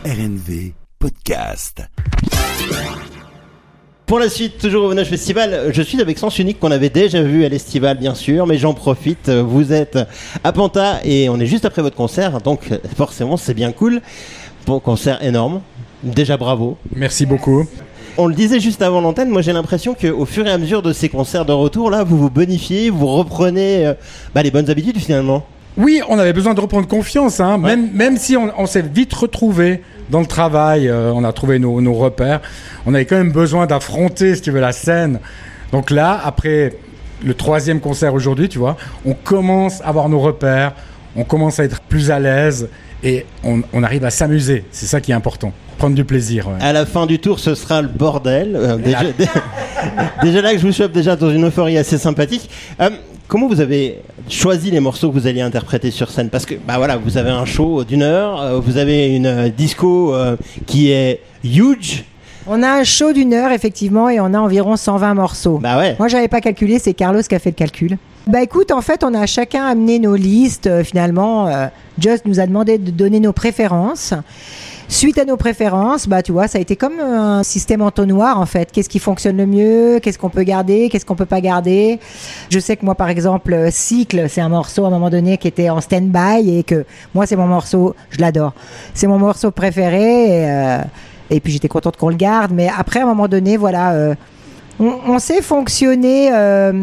RNV Podcast. Pour la suite, toujours au Venage Festival, je suis avec Sens Unique qu'on avait déjà vu à l'Estival bien sûr, mais j'en profite, vous êtes à Panta et on est juste après votre concert, donc forcément c'est bien cool. Bon concert énorme, déjà bravo. Merci beaucoup. On le disait juste avant l'antenne, moi j'ai l'impression qu'au fur et à mesure de ces concerts de retour, là vous vous bonifiez, vous reprenez les bonnes habitudes finalement. Oui, on avait besoin de reprendre confiance, hein. Ouais. Même si on s'est vite retrouvés dans le travail, on a trouvé nos repères, on avait quand même besoin d'affronter, si tu veux, la scène. Donc là, après le 3e concert aujourd'hui, tu vois, on commence à avoir nos repères, on commence à être plus à l'aise et on arrive à s'amuser. C'est ça qui est important, prendre du plaisir. Ouais. À la fin du tour, ce sera le bordel. Déjà là que je vous chope déjà dans une euphorie assez sympathique. Comment vous avez choisi les morceaux que vous alliez interpréter sur scène ? Parce que vous avez un show d'1 heure, vous avez une disco qui est huge. On a un show d'1 heure effectivement et on a environ 120 morceaux. Bah ouais. Moi j'avais pas calculé, c'est Carlos qui a fait le calcul. Bah écoute, en fait on a chacun amené nos listes finalement. Just nous a demandé de donner nos préférences. Suite à nos préférences, tu vois, ça a été comme un système entonnoir en fait. Qu'est-ce qui fonctionne le mieux ? Qu'est-ce qu'on peut garder ? Qu'est-ce qu'on peut pas garder ? Je sais que moi, par exemple, Cycle, c'est un morceau à un moment donné qui était en stand-by et que moi, c'est mon morceau, je l'adore. C'est mon morceau préféré et puis j'étais contente qu'on le garde. Mais après, à un moment donné, voilà, on sait fonctionner.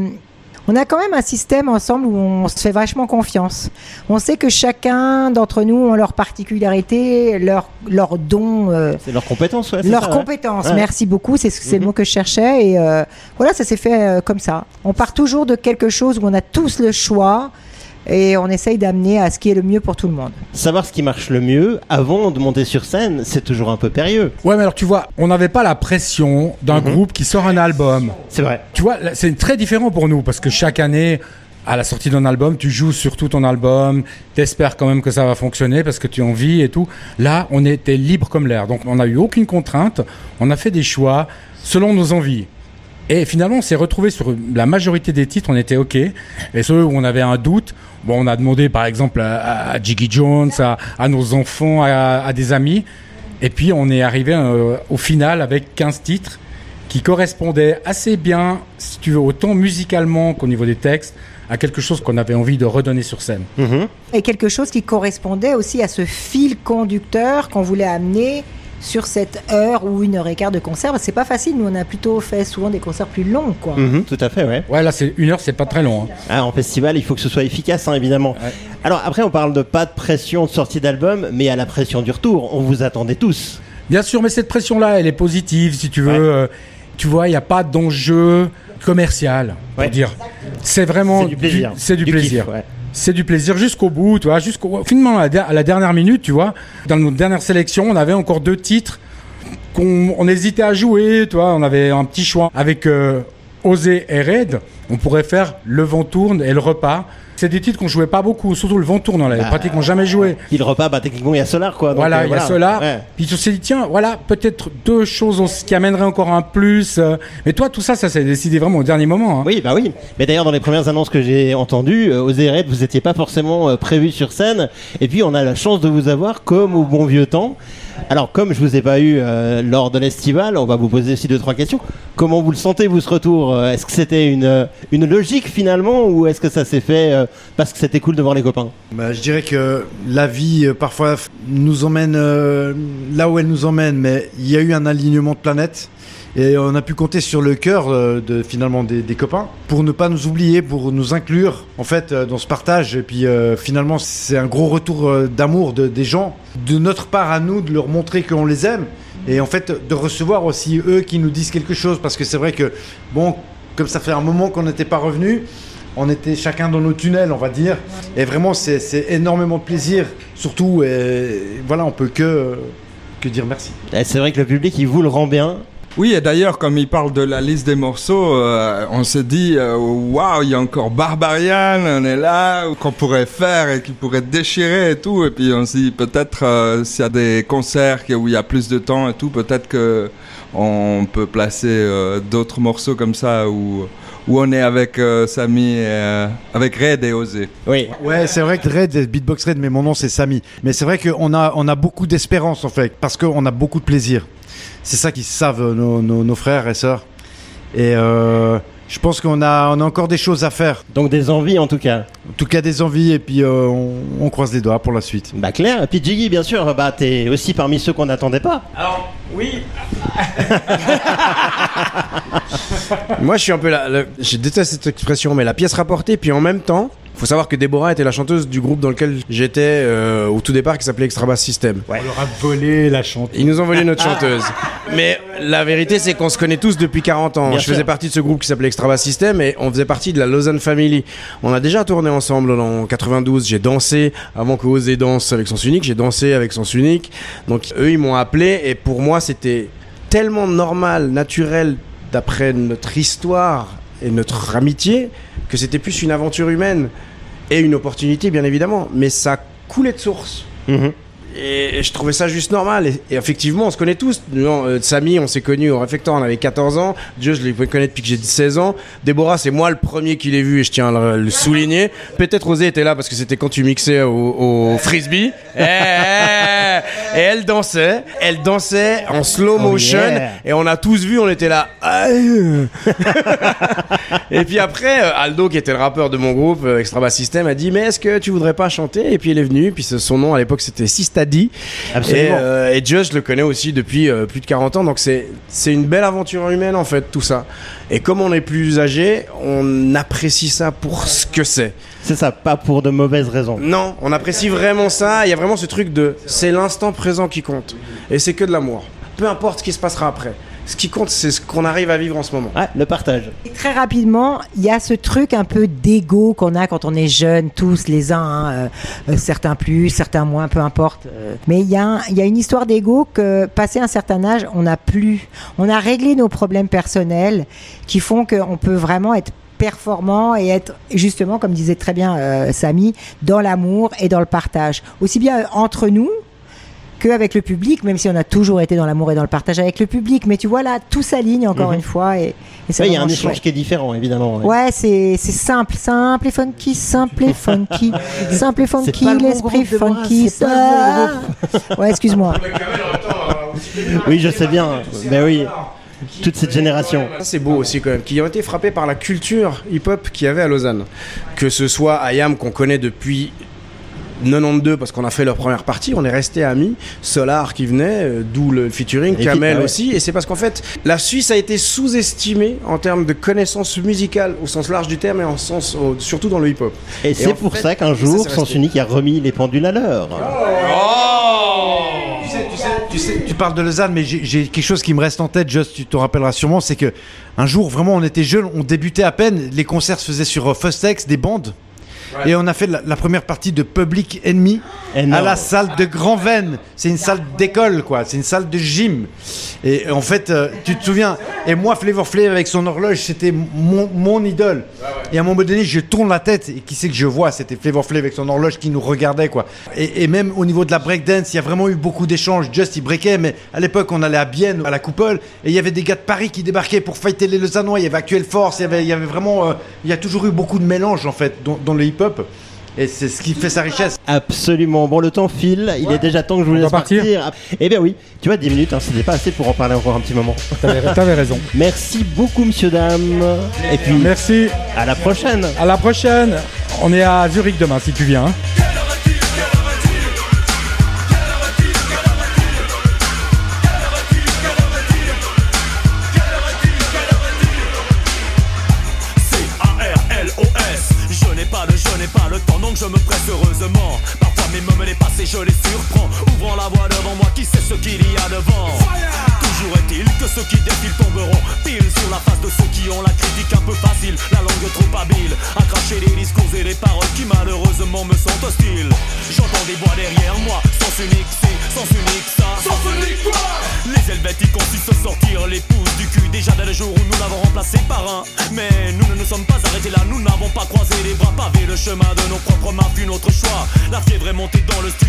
On a quand même un système ensemble où on se fait vachement confiance. On sait que chacun d'entre nous ont leur particularité, leur don. C'est leur compétence, ouais. Leur compétence, ouais. Merci beaucoup, c'est le mot que je cherchais. Et voilà, ça s'est fait comme ça. On part toujours de quelque chose où on a tous le choix. Et on essaye d'amener à ce qui est le mieux pour tout le monde. Savoir ce qui marche le mieux avant de monter sur scène, c'est toujours un peu périlleux. Ouais, mais alors tu vois, on n'avait pas la pression d'un groupe qui sort un album. C'est vrai. Tu vois, c'est très différent pour nous parce que chaque année, à la sortie d'un album, tu joues sur tout ton album, t'espères quand même que ça va fonctionner parce que tu as envie et tout. Là, on était libre comme l'air. Donc on n'a eu aucune contrainte. On a fait des choix selon nos envies. Et finalement, on s'est retrouvé sur la majorité des titres, on était OK. Et ceux où on avait un doute, on a demandé par exemple à Jiggy Jones, à nos enfants, à des amis. Et puis on est arrivé au final avec 15 titres qui correspondaient assez bien, si tu veux, autant musicalement qu'au niveau des textes, à quelque chose qu'on avait envie de redonner sur scène. Et quelque chose qui correspondait aussi à ce fil conducteur qu'on voulait amener sur cette heure ou 1 heure et quart de concert. C'est pas facile, nous on a plutôt fait souvent des concerts plus longs, quoi. Tout à fait, ouais. Ouais, là c'est 1 heure, c'est pas très long. Hein. Ah, en festival, il faut que ce soit efficace, évidemment. Ouais. Alors après, on parle de pas de pression de sortie d'album, mais à la pression du retour. On vous attendait tous. Bien sûr, mais cette pression-là, elle est positive, si tu veux. Ouais. Tu vois, il n'y a pas d'enjeu commercial, pour dire. C'est vraiment du plaisir. C'est du plaisir. Kiff, ouais. C'est du plaisir jusqu'au bout, tu vois, finalement à la dernière minute, tu vois. Dans notre dernière sélection, on avait encore 2 titres qu'on hésitait à jouer, tu vois. On avait un petit choix avec Oser et Red. On pourrait faire Le Vent Tourne et Le Repas. C'est des titres qu'on jouait pas beaucoup, surtout Le Vent Tourne, on l'avait pratiquement jamais joué. Le Repas, techniquement, il y a Solar, quoi. Donc, voilà, il y a Solar. Ouais. Puis on s'est dit, tiens, voilà, peut-être 2 choses qui amèneraient encore un plus. Mais toi, tout ça s'est décidé vraiment au dernier moment. Hein. Oui, oui. Mais d'ailleurs, dans les premières annonces que j'ai entendues, Oser Red, vous n'étiez pas forcément prévu sur scène. Et puis, on a la chance de vous avoir comme au bon vieux temps. Alors, comme je vous ai pas eu lors de l'Estival, on va vous poser aussi 2-3 questions. Comment vous le sentez, vous, ce retour ? Est-ce que c'était une logique, finalement, ou est-ce que ça s'est fait parce que c'était cool de voir les copains ? Je dirais que la vie, parfois, nous emmène là où elle nous emmène, mais il y a eu un alignement de planètes. Et on a pu compter sur le cœur finalement des copains pour ne pas nous oublier, pour nous inclure en fait dans ce partage. Et puis finalement c'est un gros retour d'amour des gens, de notre part à nous, de leur montrer qu'on les aime. Et en fait de recevoir aussi eux qui nous disent quelque chose, parce que c'est vrai que comme ça fait un moment qu'on n'était pas revenus, on était chacun dans nos tunnels, on va dire. Et vraiment c'est énormément de plaisir, surtout voilà, on peut que dire merci. Et c'est vrai que le public il vous le rend bien. Oui, et d'ailleurs, comme il parle de la liste des morceaux, on se dit, waouh, il y a encore Barbarian, on est là, qu'on pourrait faire et qui pourrait déchirer et tout. Et puis on se dit, peut-être, s'il y a des concerts où il y a plus de temps et tout, peut-être qu'on peut placer d'autres morceaux comme ça où où on est avec Samy, avec Red et Osé. Oui. Ouais, c'est vrai que Red, Beatbox Red, mais mon nom c'est Samy. Mais c'est vrai qu'on a beaucoup d'espérance en fait, parce qu'on a beaucoup de plaisir. C'est ça qu'ils savent nos frères et sœurs. Et je pense qu'on a encore des choses à faire. Donc des envies en tout cas. En tout cas des envies et puis on croise les doigts pour la suite. Bah clair. Et puis Jiggy, bien sûr, bah t'es aussi parmi ceux qu'on n'attendait pas. Alors, oui. Moi, je suis un peu je déteste cette expression, mais la pièce rapportée, puis en même temps, faut savoir que Déborah était la chanteuse du groupe dans lequel j'étais au tout départ, qui s'appelait Extra Bass System. On leur a volé la chanteuse. Ils nous ont volé notre chanteuse. Mais la vérité, c'est qu'on se connaît tous depuis 40 ans. Bien je sûr. faisais partie de ce groupe qui s'appelait Extra Bass System et on faisait partie de la Lausanne Family. On a déjà tourné ensemble en 92. J'ai dansé avant que Osé danse avec Sens Unique. J'ai dansé avec Sens Unique. Donc eux, ils m'ont appelé et pour moi, c'était tellement normal, naturel, d'après notre histoire et notre amitié, que c'était plus une aventure humaine et une opportunité, bien évidemment. Mais ça coulait de source. Mhm. Et je trouvais ça juste normal. Et effectivement, on se connaît tous. Samy, on s'est connus au réfectoire, on avait 14 ans. Dieu, je l'ai connu depuis que j'ai 16 ans. Déborah, c'est moi le premier qui l'ai vu et je tiens à le souligner. Peut-être Osé était là parce que c'était quand tu mixais au frisbee. Et elle dansait. Elle dansait en slow motion. yeah. Et on a tous vu, on était là. Et puis après, Aldo, qui était le rappeur de mon groupe, Extra Bass System, a dit mais est-ce que tu voudrais pas chanter? Et puis il est venu. Puis son nom à l'époque c'était Sistadi. Absolument. Et Just, je le connais aussi depuis plus de 40 ans. Donc c'est une belle aventure humaine en fait, tout ça. Et comme on est plus âgé, on apprécie ça pour ce que c'est. C'est ça, pas pour de mauvaises raisons. Non, on apprécie vraiment ça. Il y a vraiment ce truc de c'est l'instant présent qui compte. Et c'est que de l'amour. Peu importe ce qui se passera après. Ce qui compte, c'est ce qu'on arrive à vivre en ce moment. Ouais, le partage. Et très rapidement, il y a ce truc un peu d'ego qu'on a quand on est jeune, tous les uns, certains plus, certains moins, peu importe. Mais il y a une histoire d'ego que, passé un certain âge, on n'a plus. On a réglé nos problèmes personnels qui font qu'on peut vraiment être performant et être justement, comme disait très bien Samy, dans l'amour et dans le partage. Aussi bien entre nous qu'avec le public, même si on a toujours été dans l'amour et dans le partage avec le public. Mais tu vois là, tout s'aligne encore une fois et c'est Il y a un vraiment échange chouette. qui est différent, évidemment. Ouais, c'est simple et funky, simple et funky, simple et funky, pas le bon l'esprit groupe de bras, funky. c'est pas le Ouais, excuse-moi. Oui, je sais bien. Mais oui, toute cette génération. Ça, c'est beau aussi quand même, qui ont été frappés par la culture hip-hop qu'il y avait à Lausanne. Que ce soit IAM qu'on connaît depuis 92 parce qu'on a fait leur première partie, on est resté amis, Solar qui venait, d'où le featuring, Et Kamel ouais. aussi, et c'est parce qu'en fait la Suisse a été sous-estimée en termes de connaissances musicales au sens large du terme et en sens, surtout dans le hip-hop. Et c'est en pour fait, ça qu'un ça, jour, c'est Sens resté. Unique a remis les pendules à l'heure. Tu parles de Lausanne, mais j'ai quelque chose qui me reste en tête, Just, tu te rappelleras sûrement, c'est que un jour, vraiment, on était jeunes, on débutait à peine, les concerts se faisaient sur Fustex, des bandes. Ouais. Et on a fait la première partie de Public Enemy Énorme. à la salle de Grand Vennes. C'est une salle d'école, quoi. C'est une salle de gym. Et en fait, tu te souviens, et moi, Flavor Flav avec son horloge, c'était mon idole. Et à un moment donné, je tourne la tête, et qui c'est que je vois? C'était Flavor Flav avec son horloge qui nous regardait, quoi. Et même au niveau de la breakdance, il y a vraiment eu beaucoup d'échanges. Just, il breakait, mais à l'époque, on allait à Bienne, à la Coupole, et il y avait des gars de Paris qui débarquaient pour fighter les Lausannois. Il y avait Actuelle Force, il y avait vraiment... il y a toujours eu beaucoup de mélange, en fait, dans le hip-hop. Et c'est ce qui fait sa richesse. Absolument. Bon, le temps file. Il est déjà temps que je vous On laisse doit partir. Eh bien oui. Tu vois, 10 minutes, hein, c'était pas assez pour en parler encore un petit moment. T'avais raison. Merci beaucoup, monsieur, dame. Et puis, Merci. à la prochaine. À la prochaine. On est à Zurich demain si tu viens. Hein. Je n'ai pas le temps donc je me presse heureusement. Parfois mes moments les passés je les surprends. Ouvrant la voie devant moi, qui sait ce qu'il y a devant. Toujours est-il que ceux qui défilent tomberont pile sur la face de ceux qui ont la critique un peu facile, la langue trop habile à cracher les discours et les paroles qui malheureusement me sont hostiles. J'entends des voix derrière moi, sens unique ci, sens unique ça. Sens unique quoi? Les helvétiques ont su se sortir les pouces du cul déjà dès le jour où nous l'avons remplacé par un. Mais nous ne nous sommes pas arrêtés là, nous n'avons pas croisé les bras, pavé le chemin de nos propres mains, puis notre choix. La fièvre est montée dans le studio beaucoup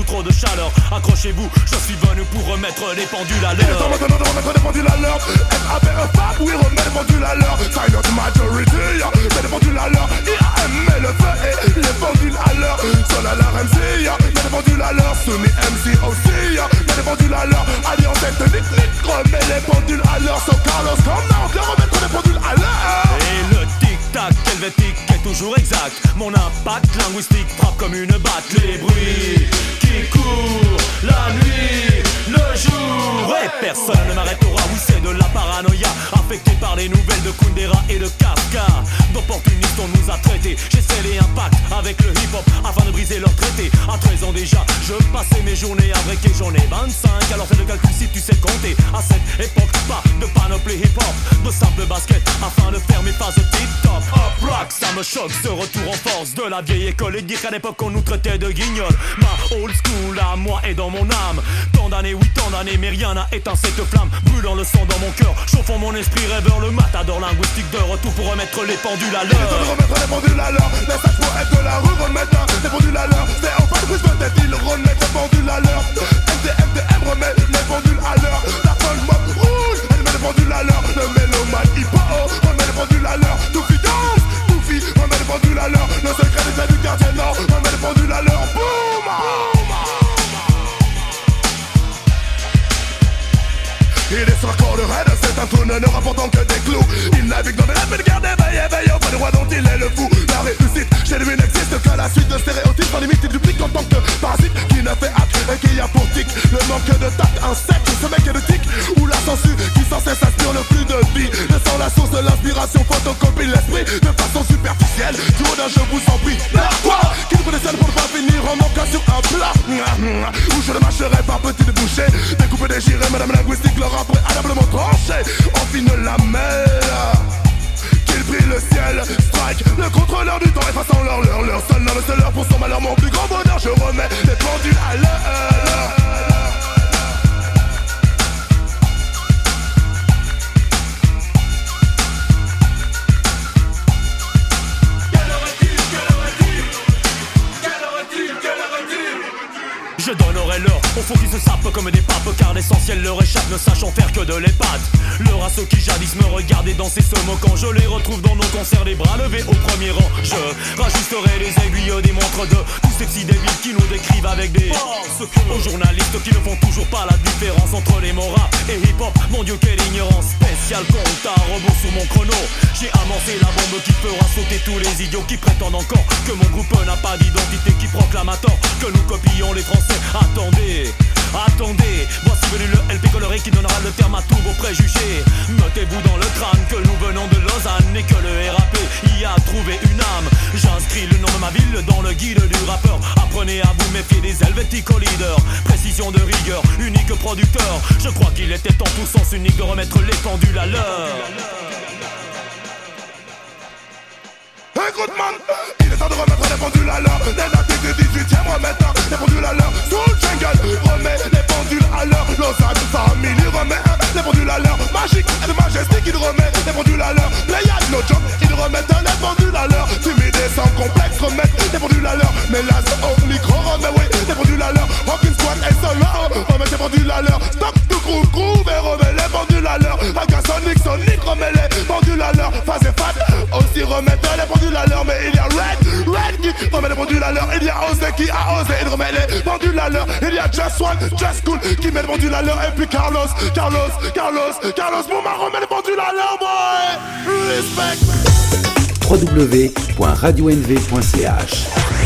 trop de chaleur. Accrochez-vous, je suis venu pour remettre les pendules à l'heure. Il est temps maintenant de remettre les pendules à l'heure. FABFAB, oui, remet les pendules à l'heure. Silent majority, met les pendules à l'heure. IAM met le feu et les pendules à l'heure. Solar MC, met les pendules à l'heure. Sunny MC aussi, met les pendules à l'heure. Alliance ethnique, remet les pendules à l'heure. So Carlos, come now, viens remettre les pendules à l'heure. Et le tic-tac helvétique est toujours exact. Mon impact linguistique frappe comme une batte. Les bruits qui courent la nuit, le jour. Et personne ne m'arrêtera, oui c'est de la paranoïa. Affecté par les nouvelles de Kundera et de Kafka. D'opportunistes on nous a traités. J'ai scellé un pacte avec le hip-hop afin de briser leur traité. À 13 ans déjà, je passais mes journées à breaker. J'en ai 25, alors fais le calcul si tu sais compter. À cette époque, pas de panoplie hip-hop, de simple basket afin de faire mes phases tip-top. Up rock, ça me choque, ce retour en force de la vieille école. Et dire qu'à l'époque on nous traitait de guignols. Ma old school à moi est dans mon âme. Tant d'années, oui tant d'années, mais rien n'a éteint cette flamme. Brûlant le sang dans mon cœur, chauffant mon esprit rêveur. Le matador linguistique de retour pour remettre les pendules à l'heure. Il est temps de remettre les pendules à l'heure. Message pour être de la rue, remettre les pendules à l'heure. C'est enfin de plus peut-être il remet les pendules à l'heure. MDM remet les pendules à l'heure. La punk mob rouge, elle met les pendules à l'heure. Le mélomane hip-hop remet les pendules à l'heure. Toufi danse, Toufi remet les pendules à l'heure. Le secret des du quartier nord remet les pendules à l'heure. Boum! Il est sur la corde raide, c'est un trône ne rapportant que des clous. Il navigue dans les rêves, mais garde éveillé, pas le roi dont il est le fou. La réussite chez lui n'existe que la suite de stéréotypes. Sans limite, il duplique en tant que parasite qui ne fait acte et qui a pour tic le manque de tact, insecte, ce mec est de tic. Ou la censure qui sans cesse aspire le flux de vie. Laissant la source de l'inspiration, photocopie l'esprit de façon superficielle. Du haut d'un jeu vous en prie. Quoi qui nous connaît seul pour ne pas finir en manquant sur un plat. Où je le mâcherai par petites bouchées. Découpé, déchiré, madame linguistique leur préalablement tranché, on fine la mêle. Qu'il brille le ciel, strike le contrôleur du temps, effaçant leur seul l'homme, seul leur pour son malheur, mon plus grand bonheur. Je remets les pendules à l'heure. Je donnerai l'heure aux faux qui se sapent comme des papes, car l'essentiel leur échappe, ne sachant faire que de l'épate. L'heure à ceux qui jadis me regardaient danser se moquant. Je les retrouve dans nos concerts, les bras levés au premier rang. Je rajusterai les aiguilles des montres de tous ces petits débiles qui nous décrivent avec des forces. Aux journalistes qui ne font toujours pas la différence entre les mots rap et hip-hop. Mon Dieu, quelle ignorance. Spécial compte à rebours sur mon chrono. J'ai amorcé la bombe qui fera sauter tous les idiots qui prétendent encore que mon groupe n'a pas d'identité, qui proclame à tort que nous copions les Français. Attendez, voici venu le LP coloré qui donnera le terme à tous vos préjugés. Mettez-vous dans le crâne que nous venons de Lausanne et que le RAP y a trouvé une âme. J'inscris le nom de ma ville dans le guide du rappeur. Apprenez à vous méfier des Helvético leaders. Précision de rigueur, unique producteur. Je crois qu'il était en tout sens unique de remettre les pendules à l'heure. Écoute man, il est temps de remettre les pendules à l'heure. Les natifs du 18ème remettent les pendules à l'heure. Sous le jungle, remet les pendules à l'heure. Lausanne Family remet les pendules à l'heure. Magique et de Majestic, il remet les pendules à l'heure. Playad, no job, ils remettent les pendules à l'heure. Timide et sans complexe, remettent les pendules à l'heure. Mais là, au micro, remet oui, les pendules à l'heure. Hawkins Squad et Solo, remet les pendules à l'heure. Stop to groove et remet les pendules à l'heure. Agasonic, Sonic, remet les pendules à l'heure. Phase et Fat aussi remettent les pendules à l'heure. Mais il y a Red qui remet les pendules à l'heure. Il y a Osé qui a osé, il remet les pendules à l'heure. Il y a Just One, Just Cool qui met les pendules à l'heure. Et puis Carlos Mouma remet les pendules à l'heure, boy. Respect. www.radionv.ch